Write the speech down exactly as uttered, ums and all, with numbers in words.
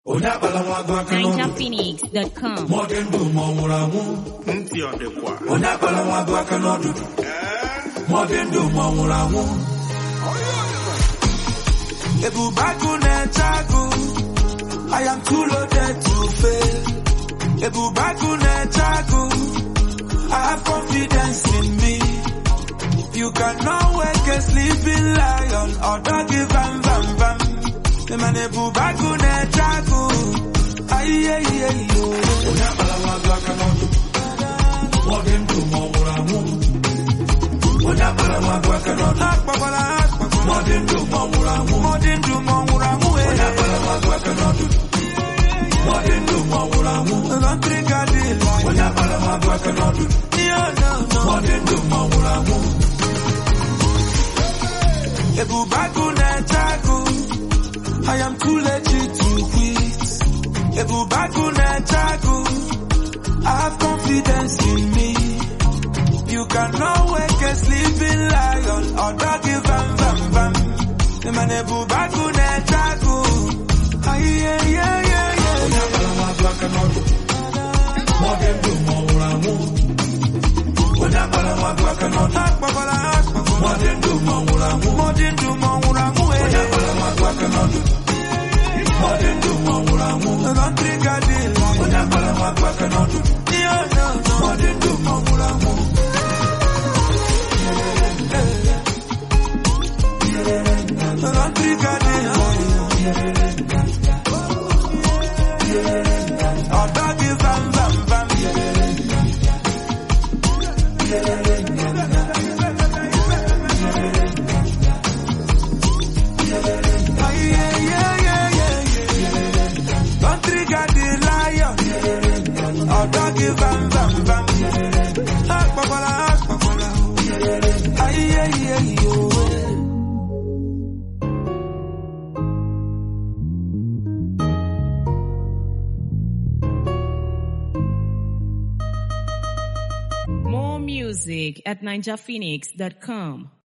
niger phoenix dot com. Modern do monwuramu. Ntị ọ dịkwa. Onye akpala nwa bụ aka n'ọdụdụ. Modern do monwuramu. Ebubagu na-echagu. I am too loaded to fail. Ebubagu na-echagu. I have confidence in me. You cannot wake a sleeping lion or doggy bam bam bam. The man Ebubagu na-echagu. Ay ay ay yo. Onye akpala nwa bụ aka n'ọdụdụ. Modern do monwuramu. Onye akpala nwa bụ aka n'ọdụdụ. Akpakwala akpakwala. Modern do monwuramu. Modern do monwuramu. Onye akpala nwa bụ aka n'ọdụdụ. Modern do monwuramu. Don't drink a deal. Onye akpala nwa bụ aka n'ọdụdụ. Modern do monwuramu. Ebubagu na-echagu. I am too legit to quit. Ebubagu na-echagu. I have confidence in me. You cannot wake a sleeping lion or doggy bam bam bam. The man Ebubagu na-echagu. Ay yeah yeah yeah yeah. Onye akpala nwa bụ aka n'ọdụdụ. Modern do monwuramu. Onye akpala nwa bụ aka n'ọdụdụ. Akpakwala akpakwala. Modern do monwuramu. Modern do monwuramu. Onye akpala nwa bụ aka n'ọdụdụ. Modern do monwuramu. Don't drink a deal. Onye akpala nwa bụ aka n'ọdụdụ. Modern do monwuramu. Don't drink a deal. Or doggy bam bam bam. Ay, yeah, yeah, yeah, yeah, yeah. Don't trigger the lion. Or doggy bam bam bam. Akpakwala, akpakwala. Ay, yeah, yeah, yo. More music at niger phoenix dot com.